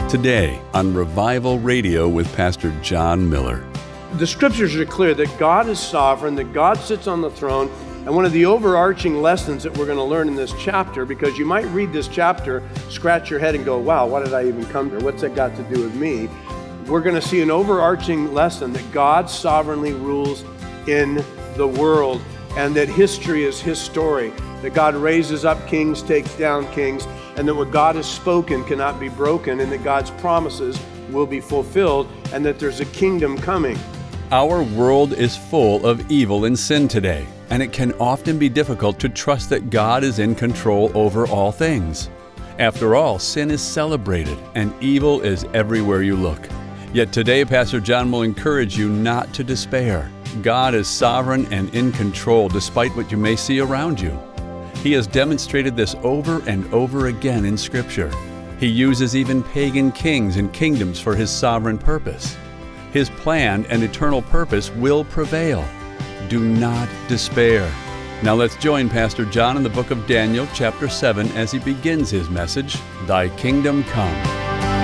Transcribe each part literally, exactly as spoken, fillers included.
Today on Revival Radio with Pastor John Miller. The scriptures are clear that God is sovereign, that God sits on the throne, and one of the overarching lessons that we're going to learn in this chapter, because you might read this chapter, scratch your head and go, wow, why did I even come here? What's that got to do with me? We're going to see an overarching lesson that God sovereignly rules in the world, and that history is His story, that God raises up kings, takes down kings, and that what God has spoken cannot be broken, and that God's promises will be fulfilled, and that there's a kingdom coming. Our world is full of evil and sin today, and it can often be difficult to trust that God is in control over all things. After all, sin is celebrated, and evil is everywhere you look. Yet today, Pastor John will encourage you not to despair. God is sovereign and in control despite what you may see around you. He has demonstrated this over and over again in Scripture. He uses even pagan kings and kingdoms for His sovereign purpose. His plan and eternal purpose will prevail. Do not despair. Now let's join Pastor John in the book of Daniel, chapter seven, as he begins his message, Thy Kingdom Come.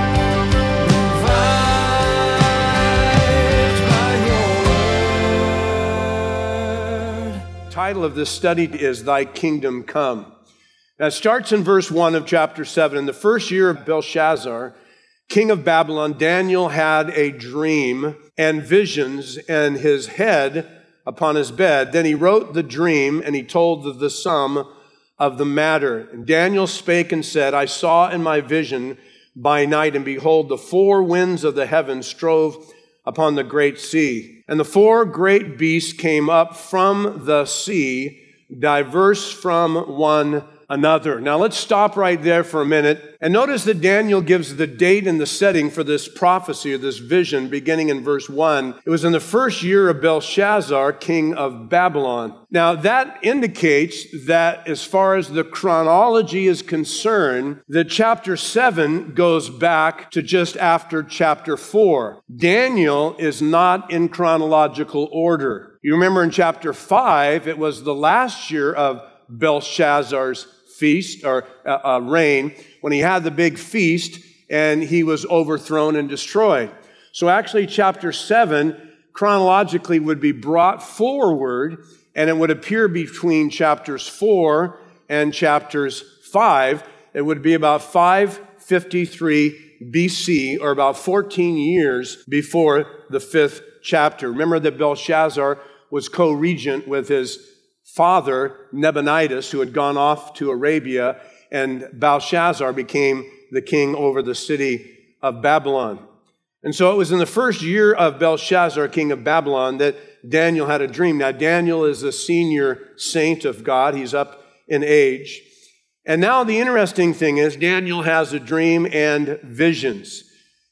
The title of this study is Thy Kingdom Come. Now it starts in verse one of chapter seven. In the first year of Belshazzar, king of Babylon, Daniel had a dream and visions and his head upon his bed. Then he wrote the dream and he told the, the sum of the matter. And Daniel spake and said, I saw in my vision by night, and behold, the four winds of the heavens strove upon the great sea. And the four great beasts came up from the sea, diverse from one another. Now let's stop right there for a minute and notice that Daniel gives the date and the setting for this prophecy or this vision beginning in verse one. It was in the first year of Belshazzar, king of Babylon. Now that indicates that as far as the chronology is concerned, that chapter seven goes back to just after chapter four. Daniel is not in chronological order. You remember in chapter five, it was the last year of Belshazzar's feast or uh, uh, reign, when he had the big feast and he was overthrown and destroyed. So actually chapter seven chronologically would be brought forward, and it would appear between chapters four and chapters five. It would be about five fifty-three B C, or about fourteen years before the fifth chapter. Remember that Belshazzar was co-regent with his father, Nabonidus, who had gone off to Arabia, and Belshazzar became the king over the city of Babylon. And so it was in the first year of Belshazzar, king of Babylon, that Daniel had a dream. Now, Daniel is a senior saint of God. He's up in age. And now the interesting thing is Daniel has a dream and visions.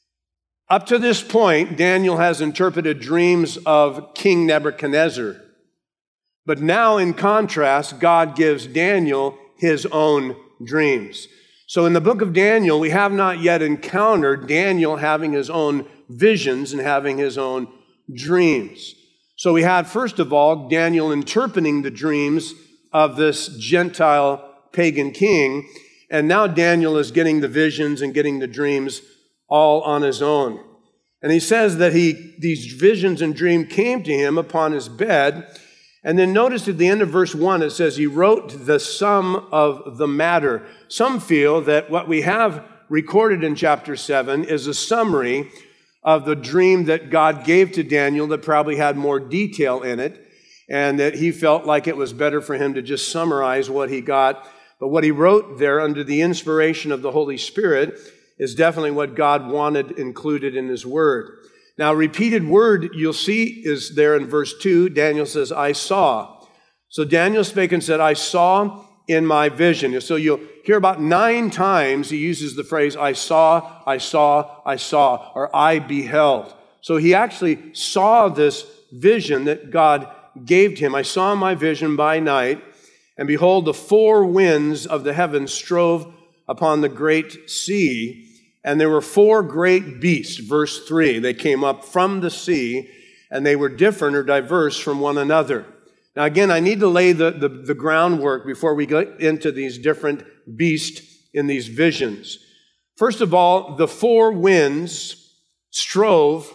Up to this point, Daniel has interpreted dreams of King Nebuchadnezzar. But now, in contrast, God gives Daniel his own dreams. So in the book of Daniel, we have not yet encountered Daniel having his own visions and having his own dreams. So we had, first of all, Daniel interpreting the dreams of this Gentile pagan king, and now Daniel is getting the visions and getting the dreams all on his own. And he says that he these visions and dreams came to him upon his bed. And then notice at the end of verse one, it says he wrote the sum of the matter. Some feel that what we have recorded in chapter seven is a summary of the dream that God gave to Daniel that probably had more detail in it, and that he felt like it was better for him to just summarize what he got. But what he wrote there under the inspiration of the Holy Spirit is definitely what God wanted included in His Word. Now, repeated word you'll see is there in verse two. Daniel says, I saw. So Daniel spake and said, I saw in my vision. So you'll hear about nine times he uses the phrase, I saw, I saw, I saw, or I beheld. So he actually saw this vision that God gave to him. I saw my vision by night, and behold, the four winds of the heavens strove upon the great sea. And there were four great beasts, verse three. They came up from the sea, and they were different or diverse from one another. Now again, I need to lay the, the, the groundwork before we get into these different beasts in these visions. First of all, the four winds strove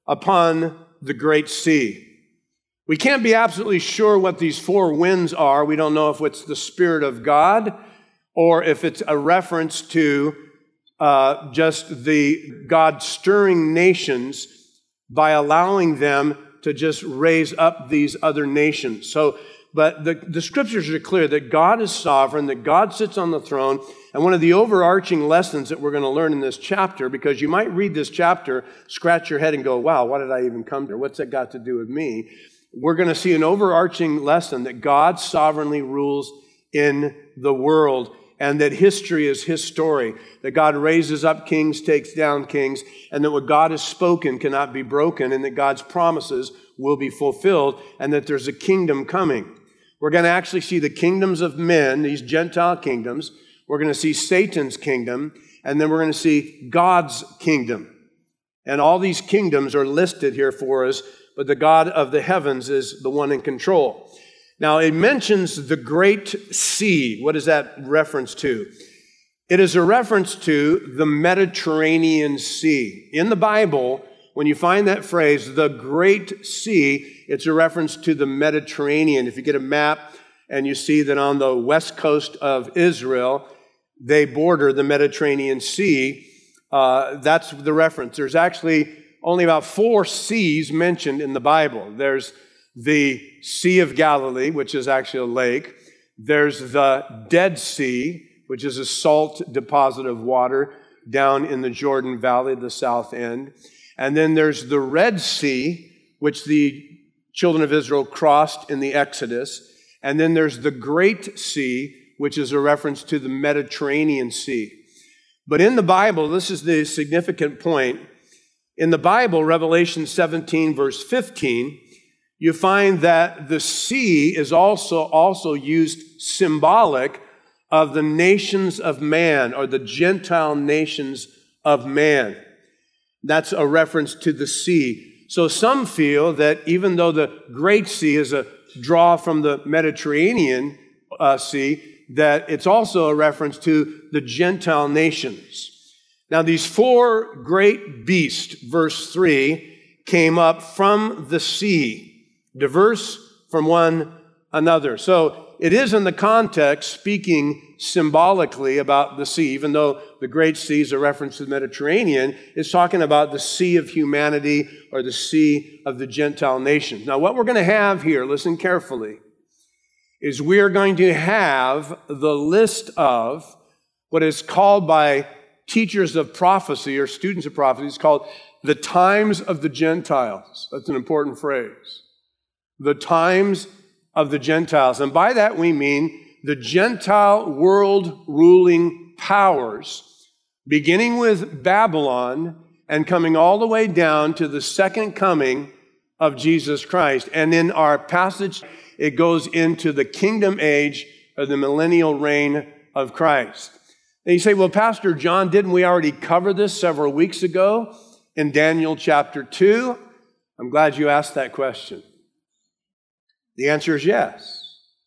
upon the great sea. We can't be absolutely sure what these four winds are. We don't know if it's the Spirit of God or if it's a reference to uh, just the God stirring nations by allowing them to just raise up these other nations. So, but the, the scriptures are clear that God is sovereign, that God sits on the throne. And one of the overarching lessons that we're going to learn in this chapter, because you might read this chapter, scratch your head and go, wow, why did I even come here? What's that got to do with me? We're going to see an overarching lesson that God sovereignly rules in the world and that history is his story, that God raises up kings, takes down kings, and that what God has spoken cannot be broken, and that God's promises will be fulfilled, and that there's a kingdom coming. We're going to actually see the kingdoms of men, these Gentile kingdoms. We're going to see Satan's kingdom, and then we're going to see God's kingdom. And all these kingdoms are listed here for us, but the God of the heavens is the one in control. Now, it mentions the great sea. What is that reference to? It is a reference to the Mediterranean Sea. In the Bible, when you find that phrase, the great sea, it's a reference to the Mediterranean. If you get a map and you see that on the west coast of Israel, they border the Mediterranean Sea, uh, that's the reference. There's actually only about four seas mentioned in the Bible. There's the Sea of Galilee, which is actually a lake. There's the Dead Sea, which is a salt deposit of water down in the Jordan Valley, the south end. And then there's the Red Sea, which the children of Israel crossed in the Exodus. And then there's the Great Sea, which is a reference to the Mediterranean Sea. But in the Bible, this is the significant point. In the Bible, Revelation seventeen, verse fifteen, you find that the sea is also, also used symbolic of the nations of man, or the Gentile nations of man. That's a reference to the sea. So some feel that even though the Great Sea is a draw from the Mediterranean uh, Sea, that it's also a reference to the Gentile nations. Now, these four great beasts, verse three, came up from the sea, diverse from one another. So it is in the context speaking symbolically about the sea, even though the Great Sea is a reference to the Mediterranean, it's talking about the sea of humanity or the sea of the Gentile nations. Now, what we're going to have here, listen carefully, is we are going to have the list of what is called by teachers of prophecy or students of prophecy, it's called the times of the Gentiles. That's an important phrase. The times of the Gentiles. And by that we mean the Gentile world ruling powers, beginning with Babylon and coming all the way down to the second coming of Jesus Christ. And in our passage, it goes into the kingdom age or the millennial reign of Christ. And you say, well, Pastor John, didn't we already cover this several weeks ago in Daniel chapter two? I'm glad you asked that question. The answer is yes.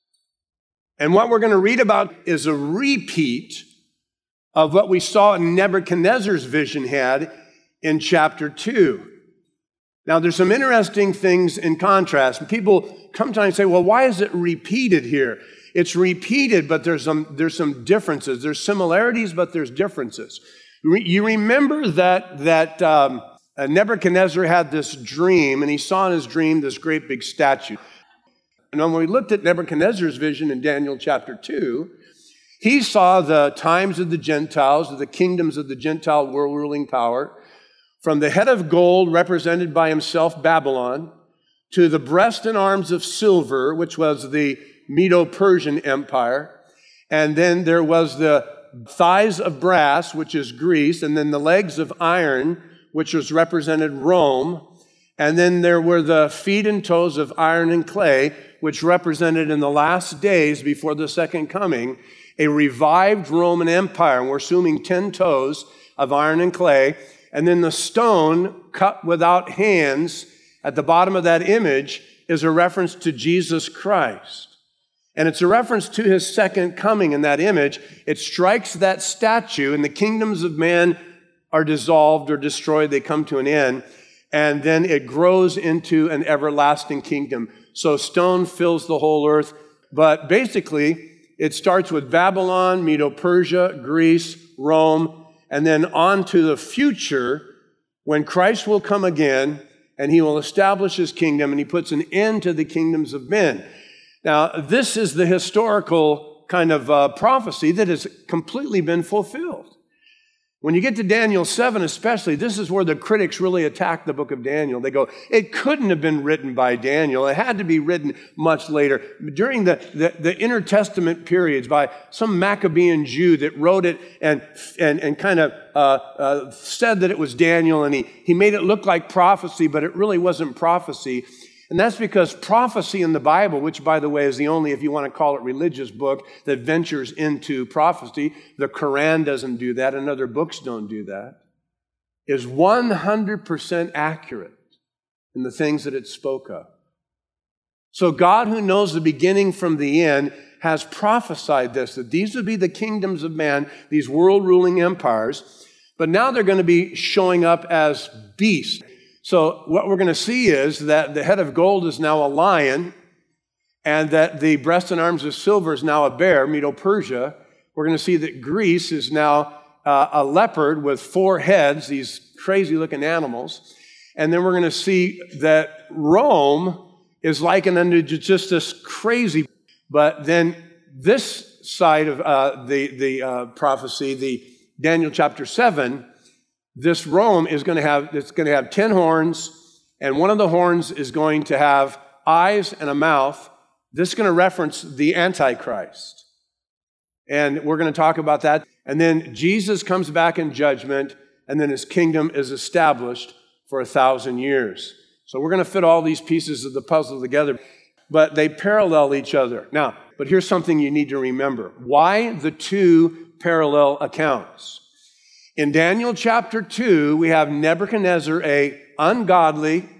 And what we're going to read about is a repeat of what we saw in Nebuchadnezzar's vision had in chapter two. Now, there's some interesting things in contrast. People sometimes say, well, why is it repeated here? It's repeated, but there's some, there's some differences. There's similarities, but there's differences. You remember that, that um, Nebuchadnezzar had this dream, and he saw in his dream this great big statue. And when we looked at Nebuchadnezzar's vision in Daniel chapter two, he saw the times of the Gentiles, the kingdoms of the Gentile world ruling power, from the head of gold represented by himself, Babylon, to the breast and arms of silver, which was the Medo-Persian Empire. And then there was the thighs of brass, which is Greece, and then the legs of iron, which was represented Rome. And then there were the feet and toes of iron and clay, which represented in the last days before the second coming, a revived Roman Empire. And we're assuming ten toes of iron and clay. And then the stone cut without hands at the bottom of that image is a reference to Jesus Christ. And it's a reference to his second coming in that image. It strikes that statue, and the kingdoms of man are dissolved or destroyed. They come to an end. And then it grows into an everlasting kingdom. So stone fills the whole earth. But basically, it starts with Babylon, Medo-Persia, Greece, Rome, and then on to the future when Christ will come again and he will establish his kingdom and he puts an end to the kingdoms of men. Now, this is the historical kind of uh, prophecy that has completely been fulfilled. When you get to Daniel seven especially, this is where the critics really attack the book of Daniel. They go, it couldn't have been written by Daniel. It had to be written much later. During the, the, the intertestament periods by some Maccabean Jew that wrote it and, and, and kind of uh, uh, said that it was Daniel, and he, he made it look like prophecy, but it really wasn't prophecy. And that's because prophecy in the Bible, which, by the way, is the only, if you want to call it, religious book that ventures into prophecy, the Quran doesn't do that, and other books don't do that, is one hundred percent accurate in the things that it spoke of. So God, who knows the beginning from the end, has prophesied this, that these would be the kingdoms of man, these world-ruling empires, but now they're going to be showing up as beasts. So what we're going to see is that the head of gold is now a lion, and that the breast and arms of silver is now a bear, Medo-Persia. We're going to see that Greece is now uh, a leopard with four heads, these crazy-looking animals. And then we're going to see that Rome is likened unto just this crazy. But then this side of uh, the, the uh, prophecy, the Daniel chapter seven, this Rome is going to have, it's going to have ten horns, and one of the horns is going to have eyes and a mouth. This is going to reference the Antichrist. And we're going to talk about that. And then Jesus comes back in judgment, and then his kingdom is established for a thousand years. So we're going to fit all these pieces of the puzzle together, but they parallel each other. Now, but here's something you need to remember. Why the two parallel accounts? In Daniel chapter two, we have Nebuchadnezzar, a ungodly,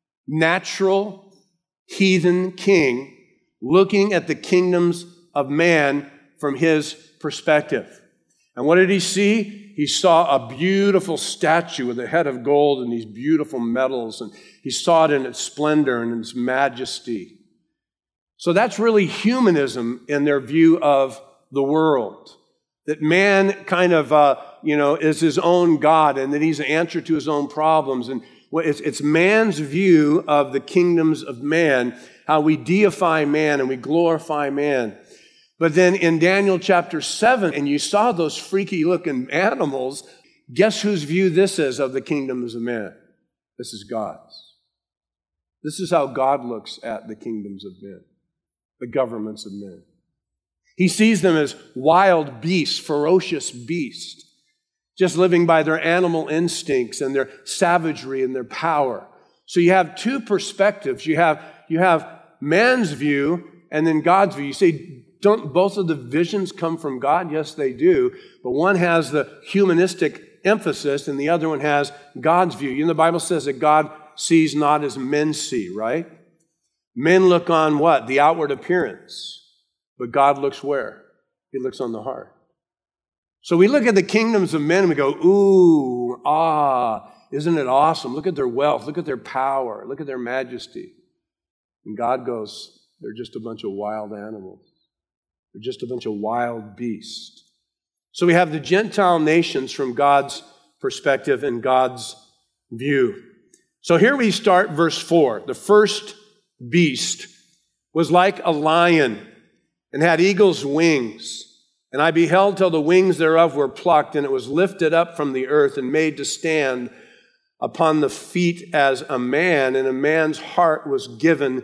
natural, heathen king, looking at the kingdoms of man from his perspective. And what did he see? He saw a beautiful statue with a head of gold and these beautiful metals, and he saw it in its splendor and its majesty. So that's really humanism in their view of the world. That man kind of, uh, you know, is his own God, and that he's an answer to his own problems. And it's, it's man's view of the kingdoms of man, how we deify man and we glorify man. But then in Daniel chapter seven, and you saw those freaky looking animals, guess whose view this is of the kingdoms of man? This is God's. This is how God looks at the kingdoms of men, the governments of men. He sees them as wild beasts, ferocious beasts, just living by their animal instincts and their savagery and their power. So you have two perspectives. You have, you have man's view and then God's view. You say, don't both of the visions come from God? Yes, they do. But one has the humanistic emphasis and the other one has God's view. You know, the Bible says that God sees not as men see, right? Men look on what? The outward appearance. But God looks where? He looks on the heart. So we look at the kingdoms of men and we go, ooh, ah, isn't it awesome? Look at their wealth. Look at their power. Look at their majesty. And God goes, they're just a bunch of wild animals. They're just a bunch of wild beasts. So we have the Gentile nations from God's perspective and God's view. So here we start verse four. The first beast was like a lion and had eagle's wings. And I beheld till the wings thereof were plucked, and it was lifted up from the earth and made to stand upon the feet as a man, and a man's heart was given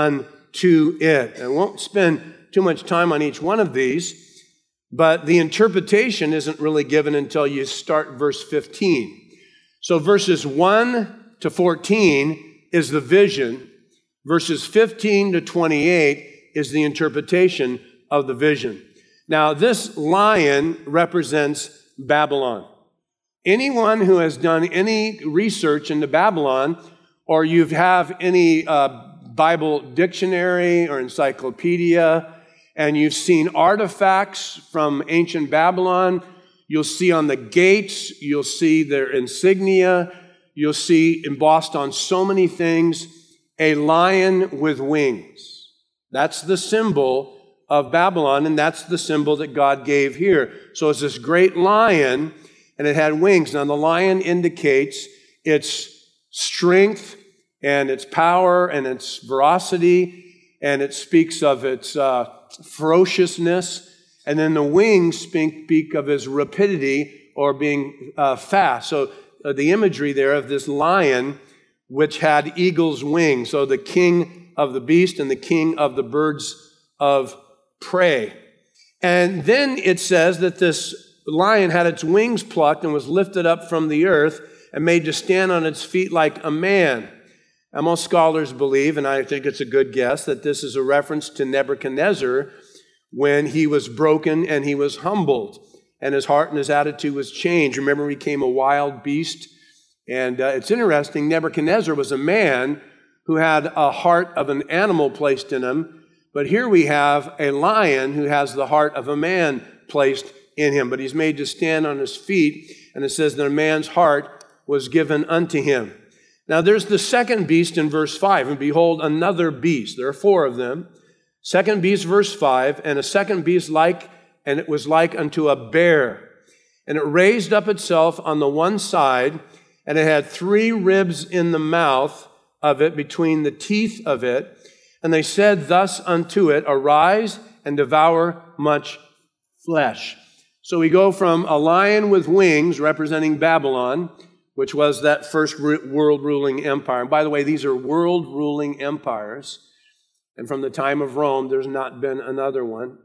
unto it. I won't spend too much time on each one of these, but the interpretation isn't really given until you start verse fifteen. So verses one to fourteen is the vision. Verses fifteen to twenty-eight is the interpretation of the vision. Now, this lion represents Babylon. Anyone who has done any research into Babylon, or you have any uh, Bible dictionary or encyclopedia, And you've seen artifacts from ancient Babylon. You'll see on the gates, you'll see their insignia. You'll see embossed on so many things, a lion with wings. That's the symbol of Babylon, and that's the symbol that God gave here. So it's this great lion, and it had wings. Now, the lion indicates its strength and its power and its ferocity, and it speaks of its uh, ferociousness. And then the wings speak of his rapidity or being uh, fast. So uh, the imagery there of this lion, which had eagle's wings. So the king of the beast and the king of the birds of prey. And then it says that this lion had its wings plucked and was lifted up from the earth and made to stand on its feet like a man. Now, most scholars believe, and I think it's a good guess, that this is a reference to Nebuchadnezzar when he was broken and he was humbled and his heart and his attitude was changed. Remember, he became a wild beast. And uh, it's interesting, Nebuchadnezzar was a man who had a heart of an animal placed in him. But here we have a lion who has the heart of a man placed in him. But he's made to stand on his feet. And it says that a man's heart was given unto him. Now there's the second beast in verse five. And behold, another beast. There are four of them. Second beast, verse five, and a second beast like, and it was like unto a bear. And it raised up itself on the one side, and it had three ribs in the mouth of it, between the teeth of it. And they said thus unto it, arise and devour much flesh. So we go from a lion with wings, representing Babylon, which was that first world ruling empire. And by the way, these are world ruling empires. And from the time of Rome, there's not been another one.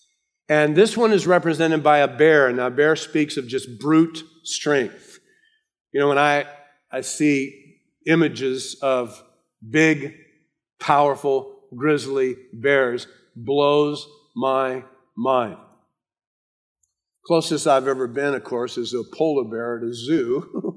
And this one is represented by a bear. Now, a bear speaks of just brute strength. You know, when I, I see images of big, powerful, grizzly bears, blows my mind. Closest I've ever been, of course, is a polar bear at a zoo.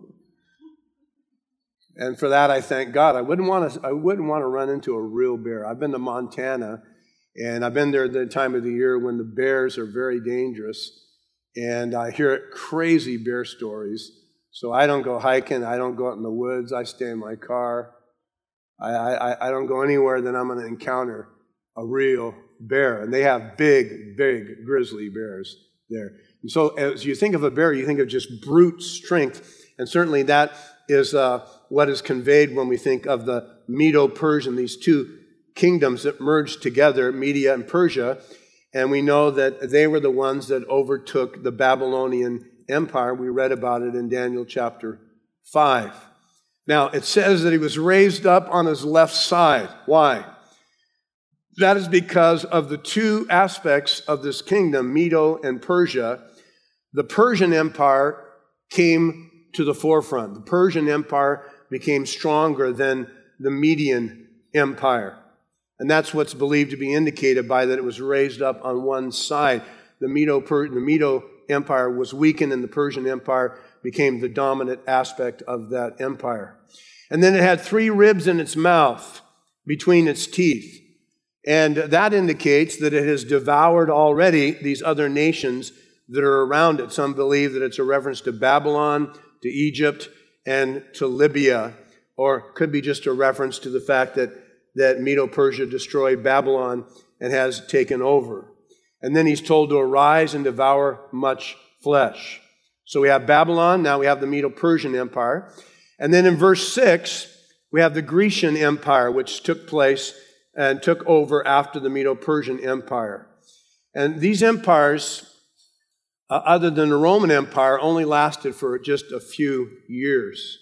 And for that, I thank God. I wouldn't want to. I wouldn't want to run into a real bear. I've been to Montana, and I've been there at the time of the year when the bears are very dangerous, and I hear crazy bear stories. So I don't go hiking. I don't go out in the woods. I stay in my car. I I, I don't go anywhere that I'm going to encounter a real bear. And they have big, big grizzly bears there. And so as you think of a bear, you think of just brute strength, and certainly that is uh, what is conveyed when we think of the Medo-Persian, these two kingdoms that merged together, Media and Persia, and we know that they were the ones that overtook the Babylonian Empire. We read about it in Daniel chapter five. Now, it says that he was raised up on his left side. Why? That is because of the two aspects of this kingdom, Medo and Persia. The Persian Empire came to the forefront. The Persian Empire became stronger than the Median Empire. And that's what's believed to be indicated by that it was raised up on one side. The Medo, the Medo Empire was weakened, and the Persian Empire became the dominant aspect of that empire. And then it had three ribs in its mouth between its teeth. And that indicates that it has devoured already these other nations that are around it. Some believe that it's a reference to Babylon, to Egypt, and to Libya, or could be just a reference to the fact that, that Medo-Persia destroyed Babylon and has taken over. And then he's told to arise and devour much flesh. So we have Babylon, now we have the Medo-Persian Empire. And then in verse six, we have the Grecian Empire, which took place and took over after the Medo-Persian Empire. And these empires, Uh, other than the Roman Empire, only lasted for just a few years.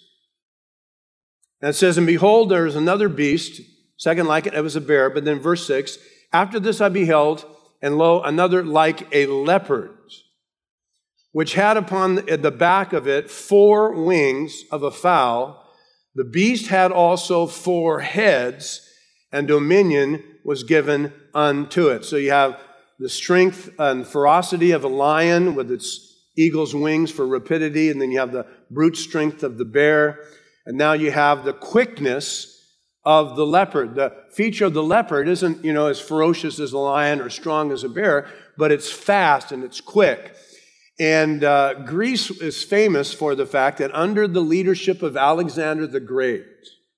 And it says, and behold, there is another beast, second like it, it was a bear. But then verse six, after this I beheld, and lo, another like a leopard, which had upon the back of it four wings of a fowl. The beast had also four heads, and dominion was given unto it. So you have the strength and ferocity of a lion with its eagle's wings for rapidity, and then you have the brute strength of the bear, and now you have the quickness of the leopard. The feature of the leopard isn't, you know, as ferocious as a lion or strong as a bear, but it's fast and it's quick. And uh, Greece is famous for the fact that under the leadership of Alexander the Great,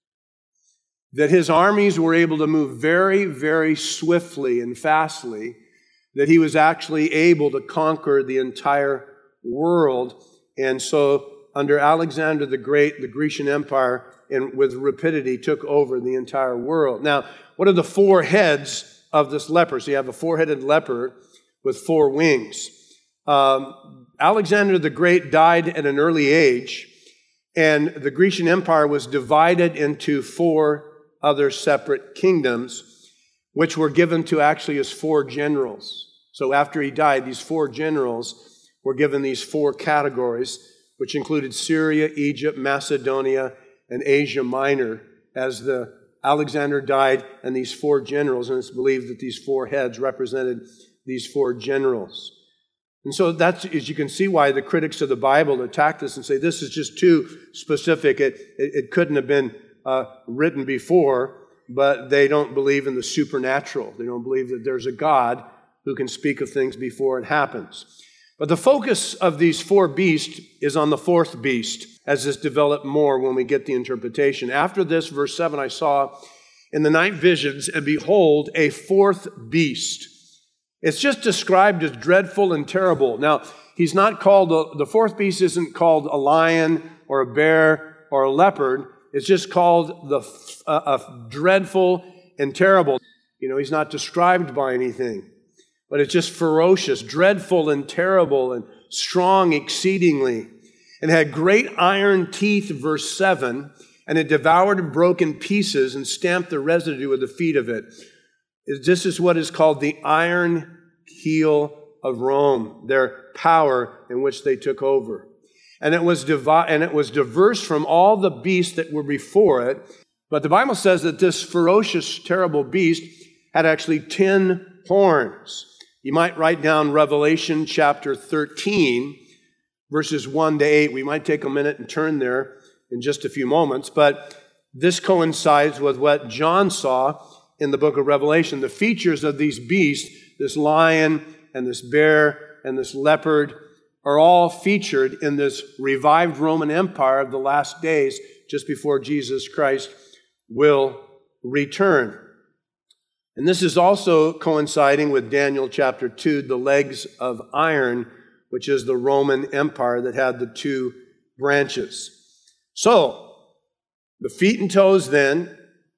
that his armies were able to move very, very swiftly and fastly, that he was actually able to conquer the entire world. And so under Alexander the Great, the Grecian Empire, and with rapidity, took over the entire world. Now, what are the four heads of this leopard? So you have a four-headed leopard with four wings. Um, Alexander the Great died at an early age, and the Grecian Empire was divided into four other separate kingdoms, which were given to actually his four generals. So after he died, these four generals were given these four categories, which included Syria, Egypt, Macedonia, and Asia Minor, as the Alexander died, and these four generals, and it's believed that these four heads represented these four generals. And so that's, as you can see, why the critics of the Bible attack this and say this is just too specific. It, it, it couldn't have been uh, written before, but they don't believe in the supernatural. They don't believe that there's a God who can speak of things before it happens. But the focus of these four beasts is on the fourth beast, as this developed more when we get the interpretation. After this, verse seven, I saw in the night visions, and behold, a fourth beast. It's just described as dreadful and terrible. Now, he's not called, a, the fourth beast isn't called a lion or a bear or a leopard. It's just called the uh, a dreadful and terrible. You know, he's not described by anything, but it's just ferocious, dreadful and terrible and strong exceedingly, and had great iron teeth, verse seven, and it devoured and broke in pieces and stamped the residue of the feet of it. This is what is called the iron heel of Rome, their power in which they took over. And it was divi- and it was diverse from all the beasts that were before it. But the Bible says that this ferocious, terrible beast had actually ten horns. You might write down Revelation chapter thirteen, verses one to eight. We might take a minute and turn there in just a few moments. But this coincides with what John saw in the book of Revelation. The features of these beasts, this lion and this bear and this leopard, are all featured in this revived Roman Empire of the last days, just before Jesus Christ will return. And this is also coinciding with Daniel chapter two, the legs of iron, which is the Roman Empire that had the two branches. So, the feet and toes then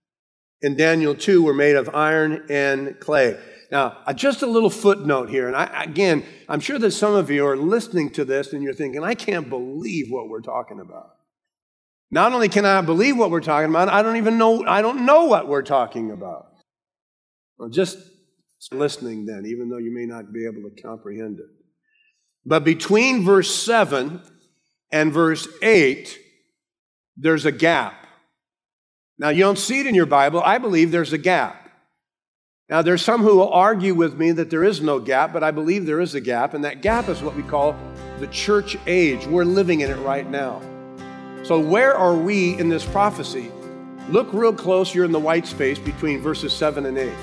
in Daniel two were made of iron and clay. Now, just a little footnote here, and I, again, I'm sure that some of you are listening to this and you're thinking, I can't believe what we're talking about. Not only can I believe what we're talking about, I don't even know, I don't know what we're talking about. Well, just listening then, even though you may not be able to comprehend it. But between verse seven and verse eight, there's a gap. Now, you don't see it in your Bible. I believe there's a gap. Now, there's some who will argue with me that there is no gap, but I believe there is a gap, and that gap is what we call the church age. We're living in it right now. So where are we in this prophecy? Look real close. You're in the white space between verses seven and eight.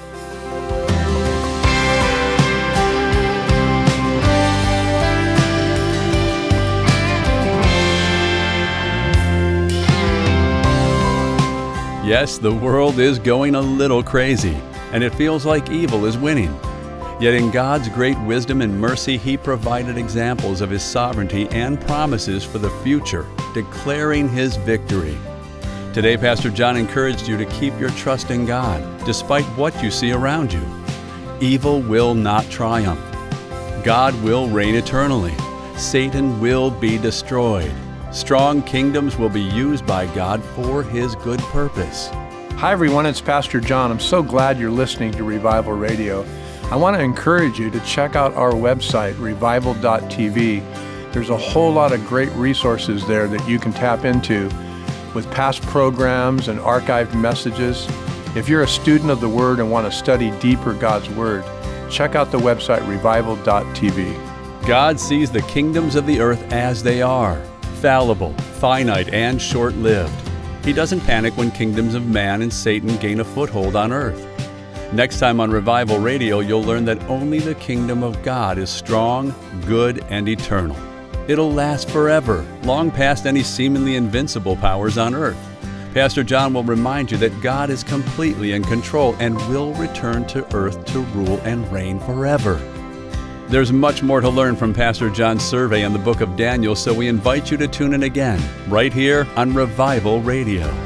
Yes, the world is going a little crazy, and it feels like evil is winning. Yet in God's great wisdom and mercy, He provided examples of His sovereignty and promises for the future, declaring His victory. Today, Pastor John encouraged you to keep your trust in God, despite what you see around you. Evil will not triumph. God will reign eternally. Satan will be destroyed. Strong kingdoms will be used by God for His good purpose. Hi everyone, it's Pastor John. I'm so glad you're listening to Revival Radio. I want to encourage you to check out our website, revival dot t v. There's a whole lot of great resources there that you can tap into with past programs and archived messages. If you're a student of the Word and want to study deeper God's Word, check out the website, revival dot t v. God sees the kingdoms of the earth as they are, fallible, finite, and short-lived. He doesn't panic when kingdoms of man and Satan gain a foothold on earth. Next time on Revival Radio, you'll learn that only the kingdom of God is strong, good, and eternal. It'll last forever, long past any seemingly invincible powers on earth. Pastor John will remind you that God is completely in control and will return to earth to rule and reign forever. There's much more to learn from Pastor John's survey on the book of Daniel, so we invite you to tune in again, right here on Revival Radio.